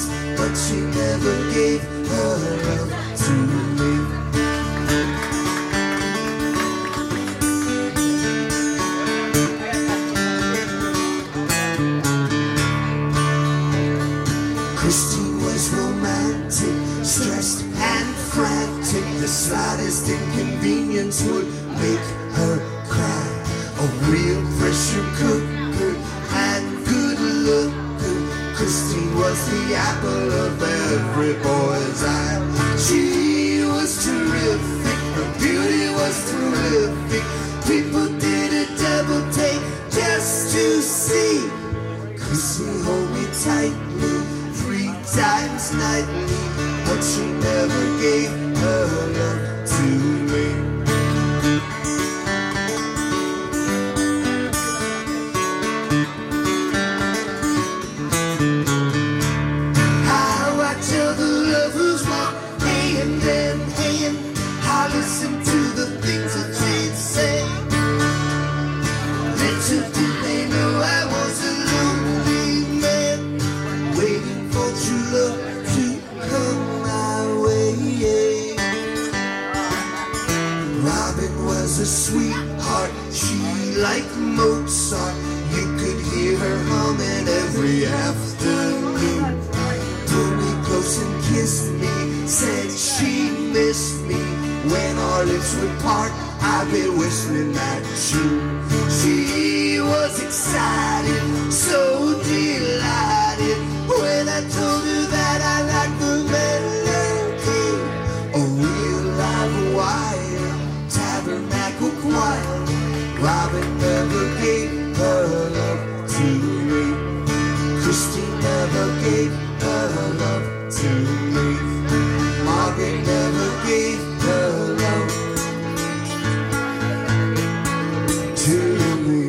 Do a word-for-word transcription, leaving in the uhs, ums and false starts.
but she never gave her love to me. Christine was romantic, stressed and frantic. The slightest inconvenience would make her cry. A real pressure cooker and good looker. Christine was the apple of every boy's eye. She was terrific, her beauty was terrific. People did a double take just to see Chrissy hold me tightly three times nightly, but she never gave her love to me. How I tell the lovers what hey and then hey and I listen to the things that they'd say. Little did they know I was a lonely man, waiting for true love to come my way. Robin was a sweetheart, she liked Mozart. You could hear her humming every afternoon. Pulled me close and kissed me, said she missed me. When our lips would part, I'd be whistling that tune. She was excited, so delighted when I told her that I liked the melody. A real live wire, tabernacle choir. Robin never gave her love to me. Christine never gave her love to me. Margaret never gave her love to me.